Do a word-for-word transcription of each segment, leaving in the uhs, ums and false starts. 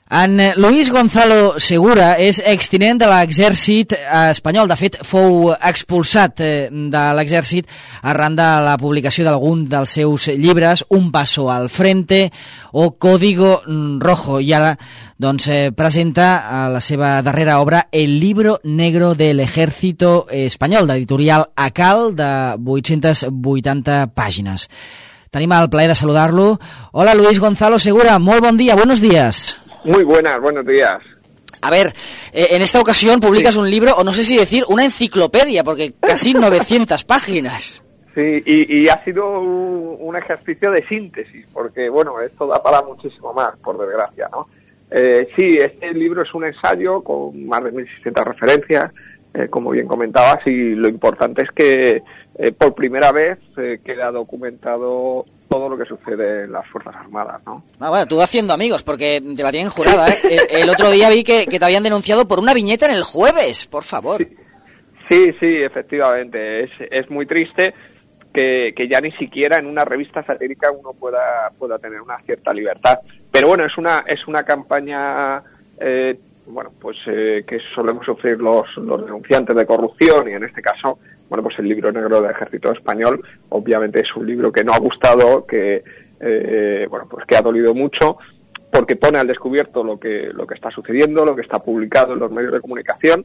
En Luis Gonzalo Segura és extinent de l'exèrcit espanyol. De fet, fou expulsat de l'exèrcit arran de la publicació d'algun dels seus llibres, Un paso al frente o Código Rojo. I ara doncs, eh, presenta la seva darrera obra, El libro negro del ejército espanyol, d'editorial Acal, de vuit-centes vuitanta pàgines. Tenim el plaer de saludar-lo. Hola, Luis Gonzalo Segura, molt bon dia, buenos días. Muy buenas, buenos días. A ver, eh, en esta ocasión publicas sí. un libro, o no sé si decir, una enciclopedia, porque casi novecientas páginas. Sí, y, y ha sido un, un ejercicio de síntesis, porque, bueno, esto da para muchísimo más, por desgracia, ¿no? Eh, sí, este libro es un ensayo con más de mil seiscientas referencias, eh, como bien comentabas, y lo importante es que eh, por primera vez eh, queda documentado todo lo que sucede en las Fuerzas Armadas, ¿no? Ah, bueno, tú haciendo amigos, porque te la tienen jurada, ¿eh? el, el otro día vi que, que te habían denunciado por una viñeta en El Jueves, por favor. Sí, sí, sí, efectivamente. Es, es muy triste que, que ya ni siquiera en una revista satírica uno pueda, pueda tener una cierta libertad. Pero bueno, es una, es una campaña, eh, bueno, pues eh, que solemos sufrir los, los denunciantes de corrupción, y en este caso, bueno, pues el libro negro del Ejército Español, obviamente es un libro que no ha gustado, que eh, bueno, pues que ha dolido mucho, porque pone al descubierto lo que lo que está sucediendo, lo que está publicado en los medios de comunicación,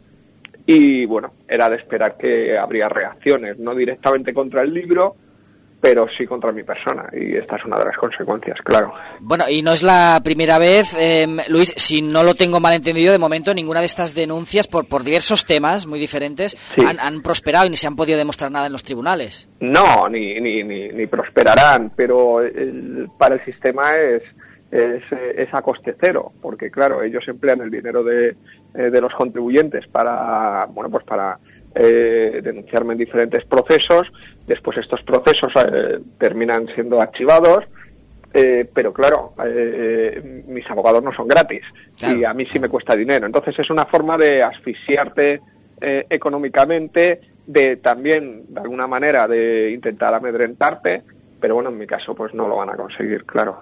y bueno, era de esperar que habría reacciones, no directamente contra el libro, pero sí contra mi persona, y esta es una de las consecuencias, claro. Bueno, y no es la primera vez, eh, Luis, si no lo tengo mal entendido, de momento ninguna de estas denuncias por, por diversos temas muy diferentes sí. han, han prosperado y ni se han podido demostrar nada en los tribunales. No, ni ni ni, ni prosperarán, pero el, para el sistema es, es, es a coste cero, porque claro, ellos emplean el dinero de, de los contribuyentes para, bueno, pues para Eh, denunciarme en diferentes procesos. Después estos procesos eh, terminan siendo archivados, eh, pero claro, eh, mis abogados no son gratis, claro, y a mí sí me cuesta dinero. Entonces es una forma de asfixiarte eh, económicamente, de también de alguna manera de intentar amedrentarte, pero bueno, en mi caso pues no lo van a conseguir, claro.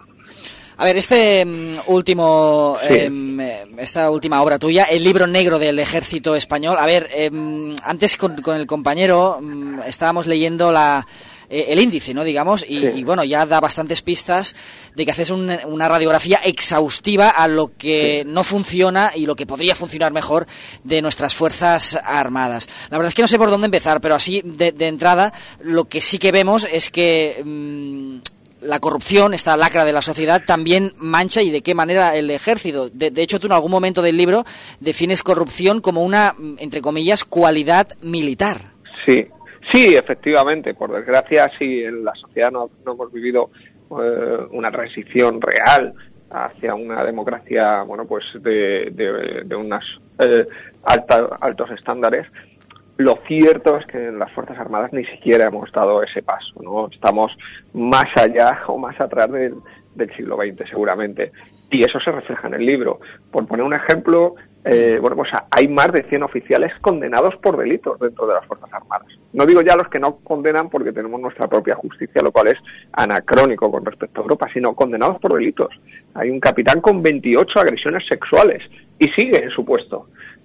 A ver, este um, último, sí. eh, esta última obra tuya, El libro negro del Ejército Español. A ver, eh, antes con, con el compañero um, estábamos leyendo la eh, el índice, ¿no? Digamos, y, sí. y bueno, ya da bastantes pistas de que haces un, una radiografía exhaustiva a lo que sí. no funciona y lo que podría funcionar mejor de nuestras Fuerzas Armadas. La verdad es que no sé por dónde empezar, pero así de, de entrada, lo que sí que vemos es que Um, la corrupción, esta lacra de la sociedad, también mancha, y de qué manera, el ejército. De, de hecho, tú en algún momento del libro defines corrupción como una, entre comillas, cualidad militar. Sí, sí, efectivamente. Por desgracia, sí, en la sociedad no, no hemos vivido eh, una transición real hacia una democracia, bueno, pues de, de, de unos eh, alta, altos estándares. Lo cierto es que en las Fuerzas Armadas ni siquiera hemos dado ese paso, ¿no? Estamos más allá o más atrás del, del siglo veinte, seguramente. Y eso se refleja en el libro. Por poner un ejemplo, eh, bueno, pues hay más de cien oficiales condenados por delitos dentro de las Fuerzas Armadas. No digo ya los que no condenan porque tenemos nuestra propia justicia, lo cual es anacrónico con respecto a Europa, sino condenados por delitos. Hay un capitán con veintiocho agresiones sexuales y sigue en su puesto.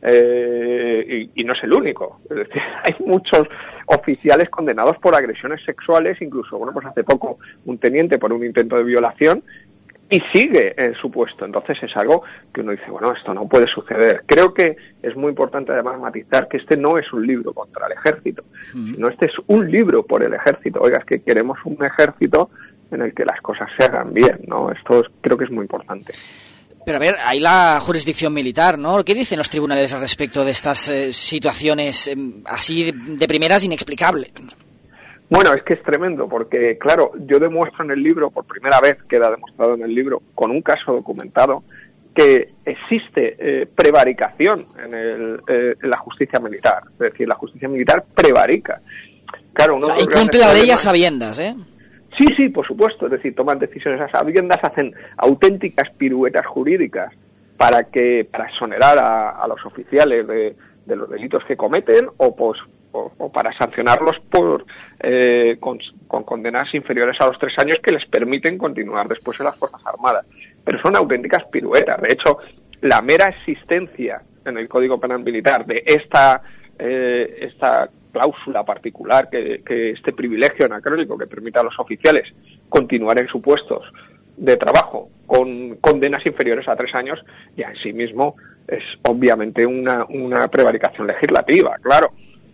Eh, y, y no es el único. Es decir, hay muchos oficiales condenados por agresiones sexuales, incluso, bueno, pues hace poco un teniente por un intento de violación, y sigue en su puesto. Entonces es algo que uno dice, bueno, esto no puede suceder. Creo que es muy importante además matizar que este no es un libro contra el ejército, uh-huh. sino este es un libro por el ejército. Oiga, es que queremos un ejército en el que las cosas se hagan bien, ¿no? Esto es, creo que es muy importante. Pero a ver, hay la jurisdicción militar, ¿no? ¿Qué dicen los tribunales al respecto de estas eh, situaciones eh, así de, de primeras inexplicables? Bueno, es que es tremendo, porque claro, yo demuestro en el libro, por primera vez queda demostrado en el libro, con un caso documentado, que existe eh, prevaricación en, el, eh, en la justicia militar. Es decir, la justicia militar prevarica. Claro, uno o sea, incumple la ley a sabiendas, ¿eh? Sí, sí, por supuesto, es decir, toman decisiones a sabiendas, hacen auténticas piruetas jurídicas para que para exonerar a, a los oficiales de, de los delitos que cometen o, pues, o, o para sancionarlos por eh, con, con condenas inferiores a los tres años que les permiten continuar después en las Fuerzas Armadas. Pero son auténticas piruetas. De hecho, la mera existencia en el Código Penal Militar de esta eh, esta cláusula particular, que, que este privilegio anacrónico que permite a los oficiales continuar en sus puestos de trabajo con condenas inferiores a tres años, ya en sí mismo es obviamente una, una prevaricación legislativa, claro.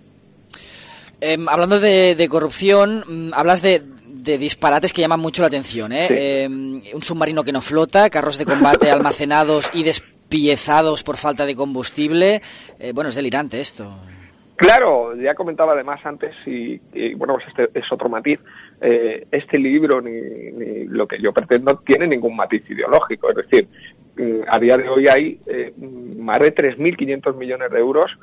Eh, hablando de, de corrupción, mmm, hablas de, de disparates que llaman mucho la atención, ¿eh? Sí. Eh, un submarino que no flota, carros de combate almacenados y despiezados por falta de combustible. Eh, bueno, es delirante esto. Claro, ya comentaba además antes, y, y bueno, pues este es otro matiz, eh, este libro ni, ni lo que yo pretendo tiene ningún matiz ideológico, es decir, a día de hoy hay eh, más de tres mil quinientos millones de euros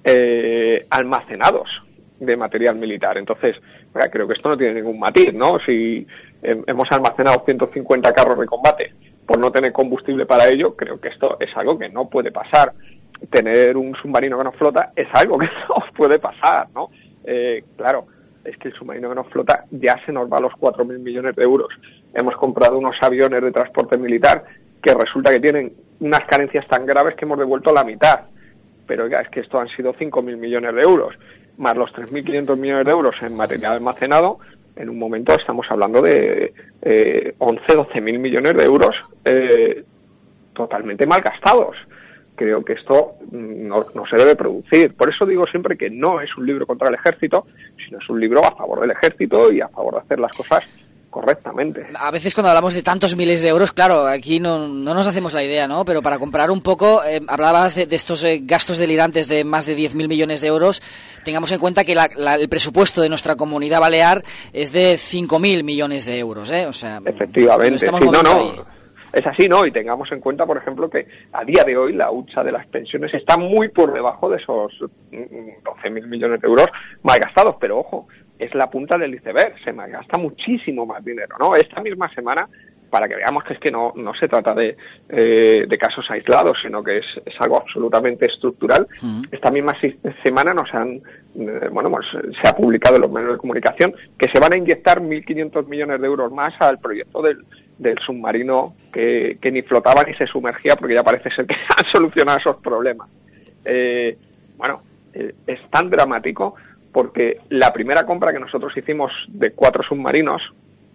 eh, almacenados de material militar. Entonces, bueno, creo que esto no tiene ningún matiz, ¿no? Si eh, hemos almacenado ciento cincuenta carros de combate por no tener combustible para ello, creo que esto es algo que no puede pasar. Tener un submarino que no flota es algo que no puede pasar, ¿no? Eh, claro, es que el submarino que no flota ya se nos va a los cuatro mil millones de euros. Hemos comprado unos aviones de transporte militar que resulta que tienen unas carencias tan graves que hemos devuelto la mitad. Pero ya es que esto han sido cinco mil millones de euros, más los tres mil quinientos millones de euros en material almacenado. En un momento estamos hablando de eh, once, doce mil millones de euros eh, totalmente mal gastados. Creo que esto no, no se debe producir. Por eso digo siempre que no es un libro contra el ejército, sino es un libro a favor del ejército y a favor de hacer las cosas correctamente. A veces cuando hablamos de tantos miles de euros, claro, aquí no, no nos hacemos la idea, ¿no? Pero para comparar un poco, eh, hablabas de, de estos eh, gastos delirantes de más de diez mil millones de euros. Tengamos en cuenta que la, la, el presupuesto de nuestra comunidad balear es de cinco mil millones de euros, ¿eh? O sea, efectivamente, estamos sí, no, no. Ahí. Es así, ¿no? Y tengamos en cuenta, por ejemplo, que a día de hoy la hucha de las pensiones está muy por debajo de esos doce mil millones de euros mal gastados, pero ojo, es la punta del iceberg, se malgasta muchísimo más dinero, ¿no? Esta misma semana, para que veamos que es que no, no se trata de, eh, de casos aislados, sino que es, es algo absolutamente estructural, uh-huh. Esta misma semana nos han, eh, bueno, pues se ha publicado en los medios de comunicación que se van a inyectar mil quinientos millones de euros más al proyecto del del submarino que, que ni flotaba ni se sumergía, porque ya parece ser que han solucionado esos problemas. Eh, bueno, eh, es tan dramático porque la primera compra que nosotros hicimos de cuatro submarinos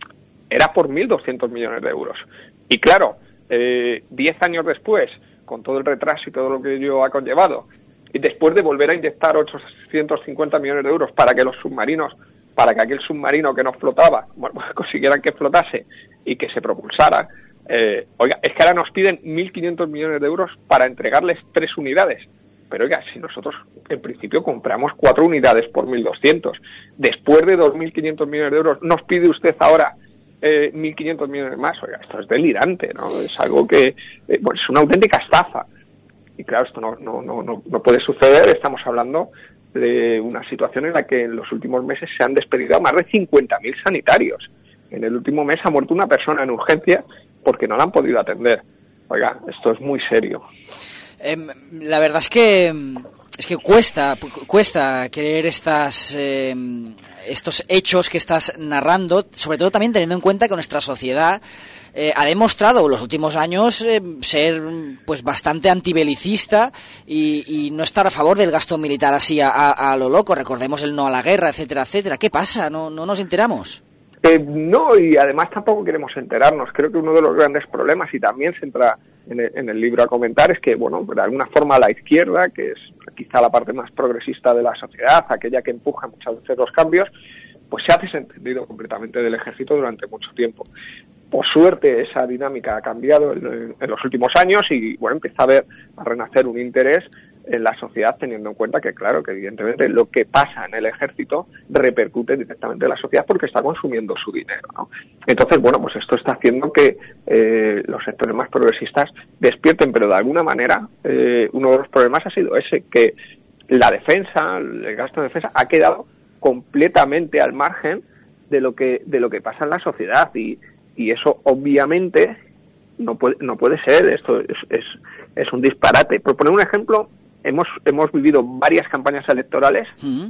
era por mil doscientos millones de euros. Y claro, eh, diez años después, con todo el retraso y todo lo que ello ha conllevado, y después de volver a inyectar ochocientos cincuenta millones de euros para que los submarinos, para que aquel submarino que no flotaba, bueno, consiguieran que flotase y que se propulsara, eh, oiga, es que ahora nos piden mil quinientos millones de euros para entregarles tres unidades. Pero oiga, si nosotros en principio compramos cuatro unidades por mil doscientos, después de dos mil quinientos millones de euros, nos pide usted ahora eh, mil quinientos millones más. Oiga, esto es delirante, ¿no? Es algo que, eh, bueno, es una auténtica estafa. Y claro, esto no, no, no, no, no puede suceder. Estamos hablando de una situación en la que en los últimos meses se han despedido a más de cincuenta mil sanitarios. En el último mes ha muerto una persona en urgencia porque no la han podido atender. Oiga, esto es muy serio. Eh, la verdad es que es que cuesta cuesta creer estas eh, estos hechos que estás narrando, sobre todo también teniendo en cuenta que nuestra sociedad eh, ha demostrado en los últimos años eh, ser pues bastante antibelicista y, y no estar a favor del gasto militar así a, a, a lo loco. Recordemos el no a la guerra, etcétera, etcétera. ¿Qué pasa? ¿No, no nos enteramos? Eh, no, y además tampoco queremos enterarnos. Creo que uno de los grandes problemas, y también se entra en el, en el libro a comentar, es que, bueno, de alguna forma la izquierda, que es quizá la parte más progresista de la sociedad, aquella que empuja muchas veces los cambios, pues se ha desentendido completamente del ejército durante mucho tiempo. Por suerte esa dinámica ha cambiado en, en los últimos años y, bueno, empieza a ver, a renacer un interés en la sociedad, teniendo en cuenta que, claro, que evidentemente lo que pasa en el ejército repercute directamente en la sociedad porque está consumiendo su dinero, ¿no? Entonces, bueno, pues esto está haciendo que eh, los sectores más progresistas despierten, pero de alguna manera eh, uno de los problemas ha sido ese, que la defensa, el gasto de defensa ha quedado completamente al margen de lo que de lo que pasa en la sociedad y, y eso obviamente no puede no puede ser. Esto es, es, es un disparate. Por poner un ejemplo, Hemos hemos vivido varias campañas electorales uh-huh.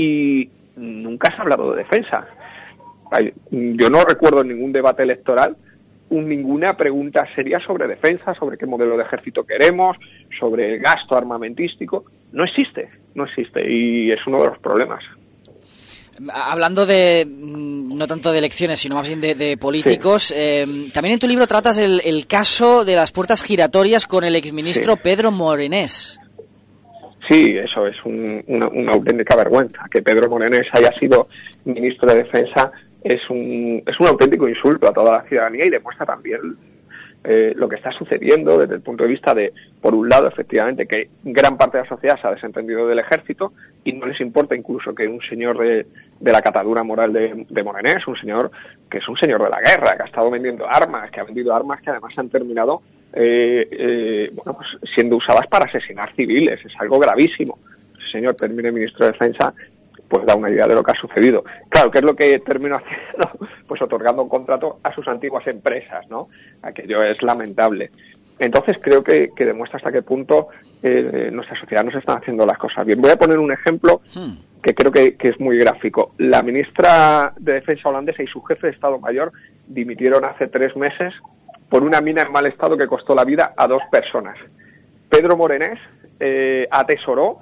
y nunca se ha hablado de defensa. Yo no recuerdo ningún debate electoral un, ninguna pregunta seria sobre defensa, sobre qué modelo de ejército queremos, sobre el gasto armamentístico. No existe, no existe, y es uno de los problemas. Hablando de, no tanto de elecciones, sino más bien de, de políticos, sí. eh, también en tu libro tratas el, el caso de las puertas giratorias con el exministro sí. Pedro Morenés. Sí, eso es un, una, una auténtica vergüenza. Que Pedro Morenés haya sido ministro de Defensa es un, es un auténtico insulto a toda la ciudadanía y demuestra también eh, lo que está sucediendo desde el punto de vista de, por un lado, efectivamente, que gran parte de la sociedad se ha desentendido del ejército y no les importa incluso que un señor de, de la catadura moral de, de Morenés, un señor que es un señor de la guerra, que ha estado vendiendo armas, que ha vendido armas que además han terminado eh, eh, bueno, pues siendo usadas para asesinar civiles. Es algo gravísimo. El señor termine ministro de Defensa, pues da una idea de lo que ha sucedido. Claro, ¿qué es lo que terminó haciendo? Pues otorgando un contrato a sus antiguas empresas, ¿no? Aquello es lamentable. Entonces creo que, que demuestra hasta qué punto eh, nuestra sociedad nos está haciendo las cosas bien. Voy a poner un ejemplo que creo que, que es muy gráfico. La ministra de Defensa holandesa y su jefe de Estado Mayor dimitieron hace tres meses por una mina en mal estado que costó la vida a dos personas. Pedro Morenés eh, atesoró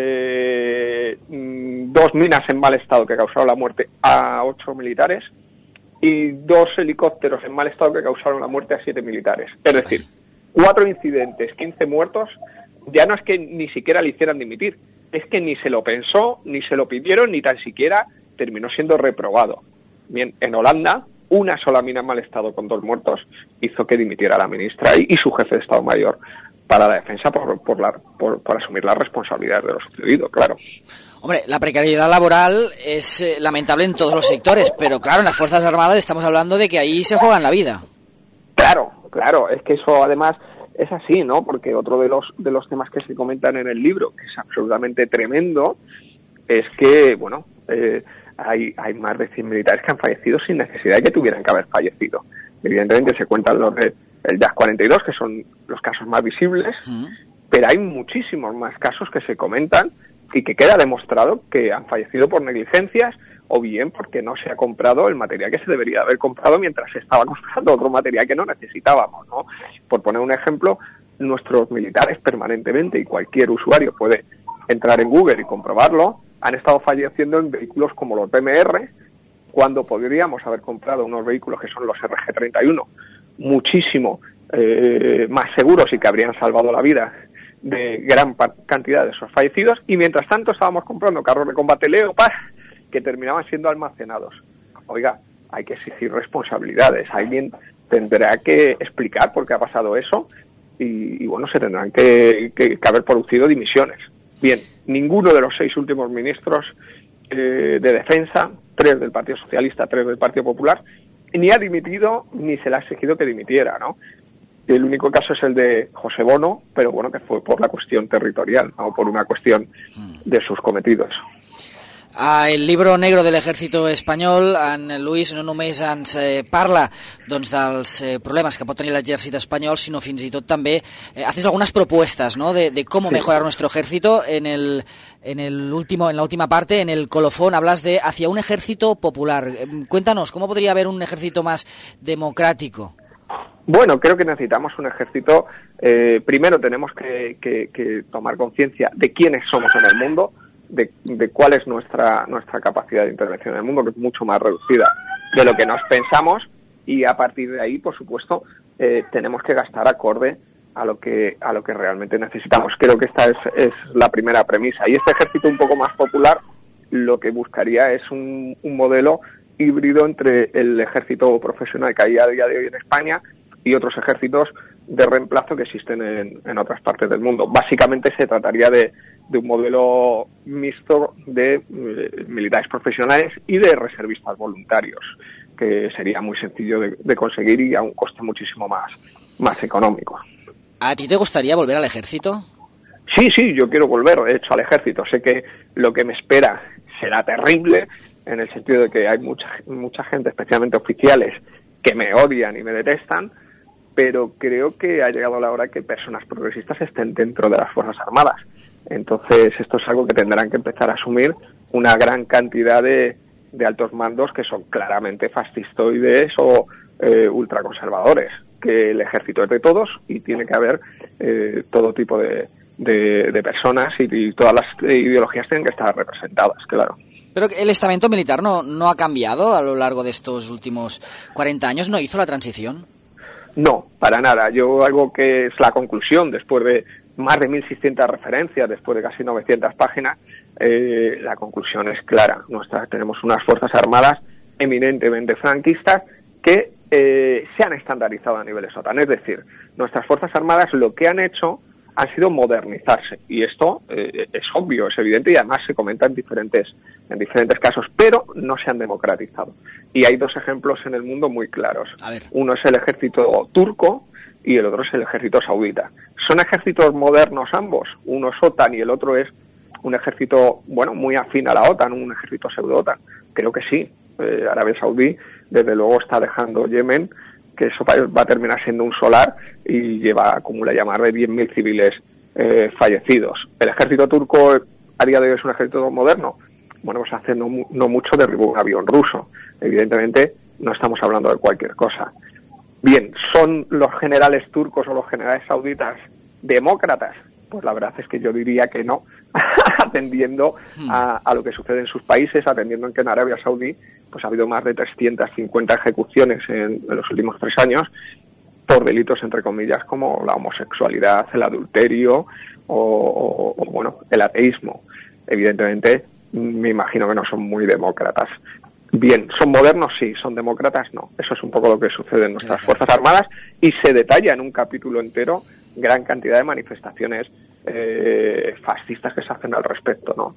eh, dos minas en mal estado que causaron la muerte a ocho militares y dos helicópteros en mal estado que causaron la muerte a siete militares. Es decir, cuatro incidentes, quince muertos. Ya no es que ni siquiera le hicieran dimitir, es que ni se lo pensó, ni se lo pidieron, ni tan siquiera terminó siendo reprobado. Bien, en Holanda, una sola mina en mal estado con dos muertos hizo que dimitiera la ministra y, y su jefe de Estado Mayor para la defensa por, por, la, por, por asumir las responsabilidades de lo sucedido, claro. Hombre, la precariedad laboral es eh, lamentable en todos los sectores, pero claro, en las Fuerzas Armadas estamos hablando de que ahí se juegan la vida. Claro, claro, es que eso además es así, ¿no? Porque otro de los de los temas que se comentan en el libro, que es absolutamente tremendo, es que, bueno, eh, hay, hay más de cien militares que han fallecido sin necesidad de que tuvieran que haber fallecido. Evidentemente se cuentan los de el Jazz cuarenta y dos, que son los casos más visibles, uh-huh. pero hay muchísimos más casos que se comentan y que queda demostrado que han fallecido por negligencias o bien porque no se ha comprado el material que se debería haber comprado mientras se estaba comprando otro material que no necesitábamos, ¿no? Por poner un ejemplo, nuestros militares permanentemente, y cualquier usuario puede entrar en Google y comprobarlo, han estado falleciendo en vehículos como los B M R, cuando podríamos haber comprado unos vehículos que son los R G treinta y uno, muchísimo eh, más seguros y que habrían salvado la vida de gran cantidad de esos fallecidos, y mientras tanto estábamos comprando carros de combate Leopard que terminaban siendo almacenados. Oiga, hay que exigir responsabilidades, alguien tendrá que explicar por qué ha pasado eso y, y bueno, se tendrán que, que, que haber producido dimisiones. Bien, ninguno de los seis últimos ministros eh, de Defensa, tres del Partido Socialista, tres del Partido Popular, ni ha dimitido ni se le ha exigido que dimitiera, ¿no? El único caso es el de José Bono, pero bueno, que fue por la cuestión territorial, no por una cuestión de sus cometidos. Ah, el llibre negre de l'exèrcit espanyol, en Luis no només ens eh, parla doncs, dels eh, problemes que pot tenir l'exèrcit espanyol, sinó fins i tot també eh, haces algunas propuestas, ¿no? de, de cómo sí. mejorar nuestro ejército. En el en el último en la última parte, en el colofón, hablas de hacia un ejército popular. Eh, cuéntanos, ¿cómo podría haber un ejército más democrático? Bueno, creo que necesitamos un ejército. Eh, primero tenemos que, que, que tomar conciencia de quiénes somos en el mundo. De, de cuál es nuestra nuestra capacidad de intervención en el mundo, que es mucho más reducida de lo que nos pensamos, y a partir de ahí, por supuesto, eh, tenemos que gastar acorde a lo que a lo que realmente necesitamos. Creo que esta es, es la primera premisa. Y este ejército un poco más popular lo que buscaría es un, un modelo híbrido entre el ejército profesional que hay a día de hoy en España y otros ejércitos de reemplazo que existen en, en otras partes del mundo. Básicamente se trataría de de un modelo mixto de eh, militares profesionales y de reservistas voluntarios, que sería muy sencillo de, de conseguir y a un coste muchísimo más, más económico. ¿A ti te gustaría volver al ejército? Sí, sí, yo quiero volver, de hecho, al ejército. Sé que lo que me espera será terrible, en el sentido de que hay mucha, mucha gente, especialmente oficiales, que me odian y me detestan, pero creo que ha llegado la hora que personas progresistas estén dentro de las Fuerzas Armadas. Entonces esto es algo que tendrán que empezar a asumir una gran cantidad de, de altos mandos que son claramente fascistoides o, eh, ultraconservadores, que el ejército es de todos y tiene que haber eh, todo tipo de, de, de personas y, y todas las ideologías tienen que estar representadas, claro. Pero el estamento militar no, no ha cambiado a lo largo de estos últimos cuarenta años, ¿no hizo la transición? No, para nada. Yo algo que es la conclusión, después de más de mil seiscientas referencias, después de casi novecientas páginas, eh, la conclusión es clara. Nuestra, tenemos unas Fuerzas Armadas eminentemente franquistas que eh, se han estandarizado a nivel OTAN. Es decir, nuestras Fuerzas Armadas lo que han hecho han sido modernizarse, y esto eh, es obvio, es evidente, y además se comenta en diferentes en diferentes casos, pero no se han democratizado. Y hay dos ejemplos en el mundo muy claros. A ver. Uno es el ejército turco y el otro es el ejército saudita. ¿Son ejércitos modernos ambos? Uno es OTAN y el otro es un ejército, bueno, muy afín a la OTAN, un ejército pseudo-OTAN. Creo que sí. Eh, Arabia Saudí, desde luego, está dejando Yemen, que eso va a terminar siendo un solar, y lleva, acumula ya más de diez mil civiles eh, fallecidos. ¿El ejército turco a día de hoy es un ejército moderno? Bueno, pues hace no, no mucho derribó un avión ruso. Evidentemente no estamos hablando de cualquier cosa. Bien, ¿son los generales turcos o los generales sauditas demócratas? Pues la verdad es que yo diría que no, atendiendo a, a lo que sucede en sus países, atendiendo en que en Arabia Saudí pues ha habido más de trescientas cincuenta ejecuciones en, en los últimos tres años por delitos, entre comillas, como la homosexualidad, el adulterio o, o, o bueno, el ateísmo. Evidentemente, me imagino que no son muy demócratas. Bien, ¿son modernos? Sí. ¿Son demócratas? No. Eso es un poco lo que sucede en nuestras Fuerzas Armadas, y se detalla en un capítulo entero gran cantidad de manifestaciones eh, fascistas que se hacen al respecto, ¿no?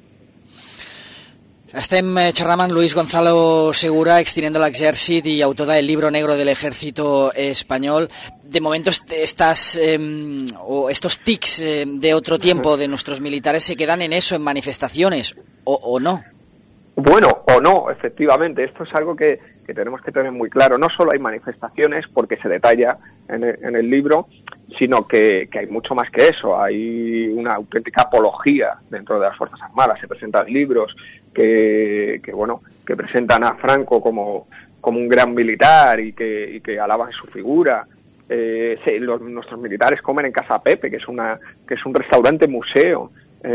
Estem xerrant amb Luis Gonzalo Segura, extinent de l'exèrcit i autor del Libro Negro del Ejército Español. De momento estas eh, o estos tics eh, de otro tiempo de nuestros militares se quedan en eso, en manifestaciones, o, o no. Bueno, o no, efectivamente. Esto es algo que, que tenemos que tener muy claro. No solo hay manifestaciones, porque se detalla en el, en el libro, sino que, que hay mucho más que eso. Hay una auténtica apología dentro de las Fuerzas Armadas. Se presentan libros que, que bueno, que presentan a Franco como, como un gran militar y que, y que alaban su figura. Eh, sí, los, nuestros militares comen en Casa Pepe, que es una que es un restaurante museo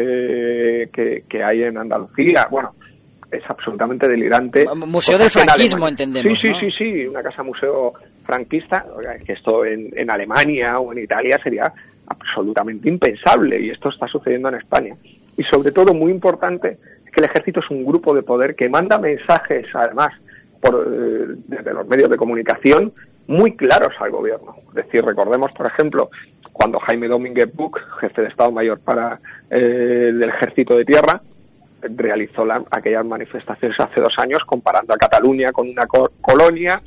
eh, que, que hay en Andalucía. Bueno, es absolutamente delirante. Museo del franquismo, entendemos, Sí, sí, ¿no? sí, sí, una casa museo franquista. Que esto en, en Alemania o en Italia sería absolutamente impensable, y esto está sucediendo en España. Y sobre todo, muy importante, es que el ejército es un grupo de poder que manda mensajes, además, por eh, desde los medios de comunicación, muy claros al gobierno. Es decir, recordemos, por ejemplo, cuando Jaime Domínguez Buch, jefe de Estado Mayor para eh, el Ejército de Tierra, realizó la, aquellas manifestaciones hace dos años comparando a Cataluña con una co- colonia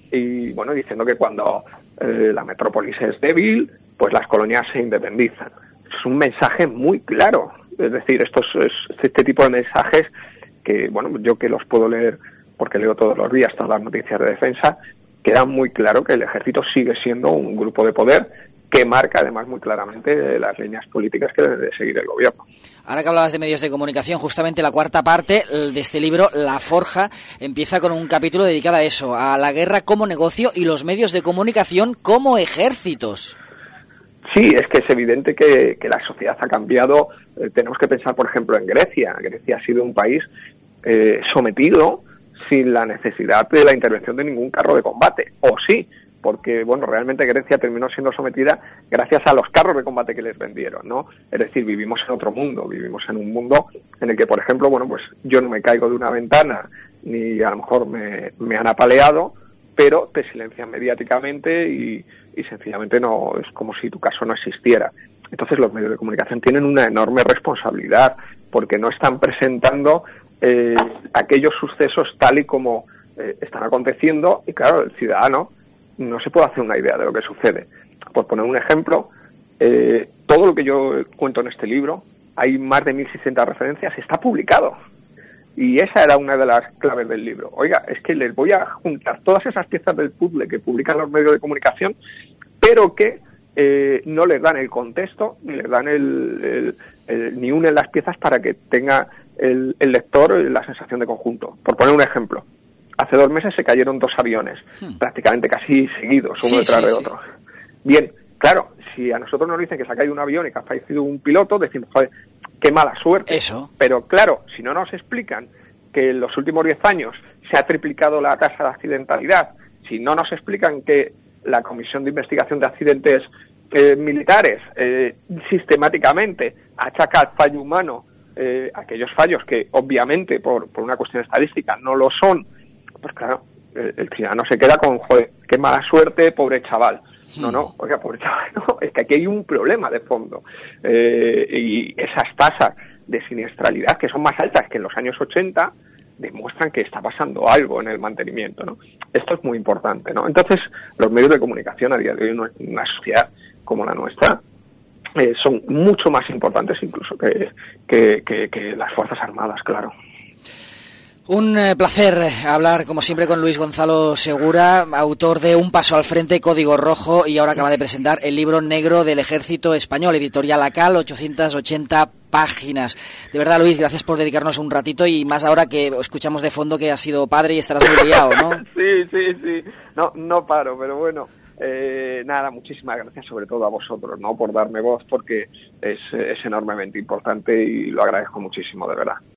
y, bueno, diciendo que cuando eh, la metrópolis es débil, pues las colonias se independizan. Es un mensaje muy claro. Es decir, estos, es, este tipo de mensajes que, bueno, yo que los puedo leer porque leo todos los días todas las noticias de defensa, queda muy claro que el ejército sigue siendo un grupo de poder que marca además muy claramente las líneas políticas que debe de seguir el gobierno. Ahora que hablabas de medios de comunicación, justamente la cuarta parte de este libro, La Forja, empieza con un capítulo dedicado a eso, a la guerra como negocio y los medios de comunicación como ejércitos. Sí, es que es evidente que, que la sociedad ha cambiado. Eh, tenemos que pensar, por ejemplo, en Grecia. Grecia ha sido un país eh, sometido sin la necesidad de la intervención de ningún carro de combate, o sí, porque, bueno, realmente Grecia terminó siendo sometida gracias a los carros de combate que les vendieron, ¿no? Es decir, vivimos en otro mundo, vivimos en un mundo en el que, por ejemplo, bueno, pues yo no me caigo de una ventana, ni a lo mejor me, me han apaleado, pero te silencian mediáticamente y, y sencillamente no, es como si tu caso no existiera. Entonces los medios de comunicación tienen una enorme responsabilidad, porque no están presentando eh, aquellos sucesos tal y como eh, están aconteciendo, y claro, el ciudadano no se puede hacer una idea de lo que sucede. Por poner un ejemplo, eh, todo lo que yo cuento en este libro, hay más de mil seiscientas referencias, está publicado. Y esa era una de las claves del libro. Oiga, es que les voy a juntar todas esas piezas del puzzle que publican los medios de comunicación, pero que eh, no les dan el contexto, ni les dan el, el, el, ni unen las piezas para que tenga el, el lector la sensación de conjunto. Por poner un ejemplo, hace dos meses se cayeron dos aviones, hmm. prácticamente casi seguidos, uno sí, detrás sí, de otro. Sí. Bien, claro, si a nosotros nos dicen que se ha caído un avión y que ha fallecido un piloto, decimos, joder, qué mala suerte. Eso. Pero claro, si no nos explican que en los últimos diez años se ha triplicado la tasa de accidentalidad, si no nos explican que la Comisión de Investigación de Accidentes eh, Militares eh, sistemáticamente achaca al fallo humano eh, aquellos fallos que obviamente por, por una cuestión estadística no lo son, pues claro, el, el ciudadano se queda con, joder, qué mala suerte, pobre chaval. No, no, oiga, pobre chaval, no, es que aquí hay un problema de fondo. Eh, y esas tasas de siniestralidad, que son más altas que en los años ochenta, demuestran que está pasando algo en el mantenimiento, ¿no? Esto es muy importante, ¿no? Entonces, los medios de comunicación a día de hoy en una sociedad como la nuestra eh, son mucho más importantes incluso que, que, que, que las Fuerzas Armadas, claro. Un eh, placer hablar, como siempre, con Luis Gonzalo Segura, autor de Un paso al frente, Código Rojo, y ahora acaba de presentar el libro negro del Ejército Español, editorial ACAL, ochocientas ochenta páginas. De verdad, Luis, gracias por dedicarnos un ratito, y más ahora que escuchamos de fondo que has sido padre y estarás muy liado, ¿no? Sí, sí, sí. No, no paro, pero bueno. Eh, nada, muchísimas gracias sobre todo a vosotros, ¿no? Por darme voz, porque es, es enormemente importante y lo agradezco muchísimo, de verdad.